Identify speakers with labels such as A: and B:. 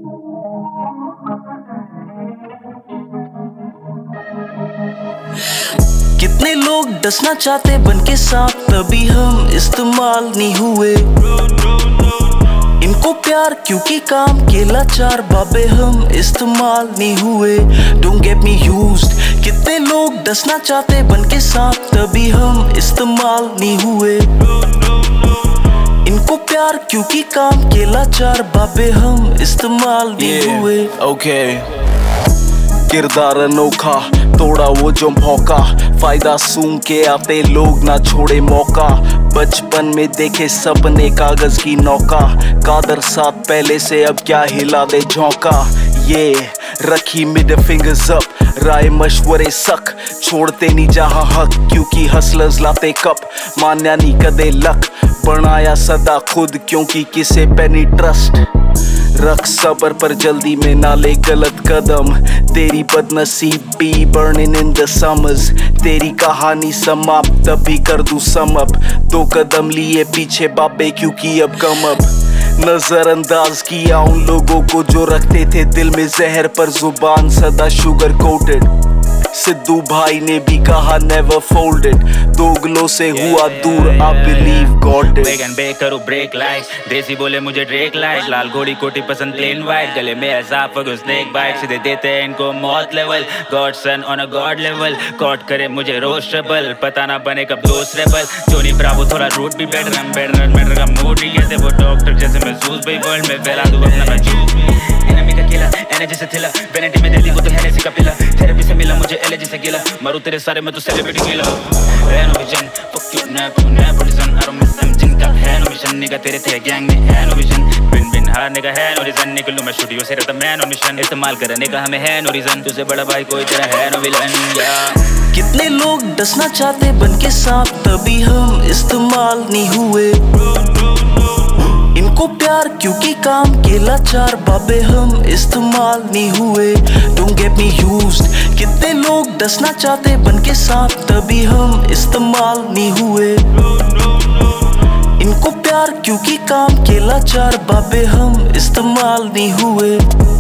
A: कितने लोग डसना चाहते बन के सांप, तभी हम इस्तेमाल नहीं हुए। इनको प्यार क्योंकि काम के लाचार, बाबे हम इस्तेमाल नहीं हुए। Don't get me used। कितने लोग डसना चाहते बन के सांप, तभी हम इस्तेमाल नहीं हुए। इनको प्यार क्योंकि काम के लाचार, बाबे हम इस्तेमाल नहीं हुए।
B: ओके किरदार अनोखा, तोड़ा वो जो भौका, फायदा सूंघ के आते लोग ना छोड़े मौका। बचपन में देखे सपने कागज की नौका, कादर साथ पहले से अब क्या हिला दे झोंका। ये रखी मिड फिंगर्स अप, राय मशवरे सक, छोड़ते नहीं जहां हक क्योंकि हसलर्स लाते कप। मान्या नहीं कदे लक, बनाया सदा खुद क्योंकि किसे पे नहीं ट्रस्ट। रख सबर पर जल्दी में ना ले गलत कदम, तेरी बदनसीबी बर्निंग इन द समर्स। तेरी कहानी समाप्त तभी कर दूं सम अप। 2 कदम लिए पीछे बाबे क्योंकि अब कम अब। नजरअंदाज किया उन लोगों को जो रखते थे दिल में जहर, पर जुबान सदा शुगर कोटेड। सिद्धू भाई ने भी कहा नेवर फोल्डेड, दोगलों से हुआ दूर, I believe God it.
C: Beg and beg करो ब्रेक लाइट्स, देसी बोले मुझे ड्रेक लाइट। लाल घोड़ी कोटी पसंद प्लेन वाइट, गले में ऐसा फगो स्नेक बाइट। सीधे देते हैं इनको मौत level, God son on a God level. Caught करे मुझे रोज ट्रबल, पता ना बने कब दोस्त रेबल। जोनी ब्रावो थोड़ा रूट भी बेटर, हम बेटर का मूड ही कहते वो डॉक्टर जैसे महसूस भाई वर्ल्ड में फैला दूं अपना मैं जूस। एनिमी का किला एनर्जी से थिला, वेनिटी में दिल्ली को तो हेनेसी का पिला। थेरेपी से मिला मुझे एलर्जी से गिला, मारू तेरे सारे में तो सेलिब्रिटी गिला। है no vision fuck you nap position, I don't miss them जिनका है नो मिशन। निगा तेरे थे गैंग में है नो विजन, बिन हारने का है नो रीजन। निकलूं मैं स्टूडियो से रहता मैं नो मिशन, इस्तेमाल करने का हमें है नो रीजन। तुझसे बड़ा भाई कोई तेरा है नो विलन।
A: कितने लोग डसना चाहते बन के सांप, तभी हम इस्तेमाल नहीं हुए। इनको प्यार क्योंकि काम के लाचार, बाबे हम इस्तेमाल नहीं हुए। Don't get me used। कितने लोग डसना चाहते बन के सांप, तभी हम इस्तेमाल नहीं हुए। इनको प्यार क्योंकि काम के लाचार, बाबे हम इस्तेमाल नहीं हुए।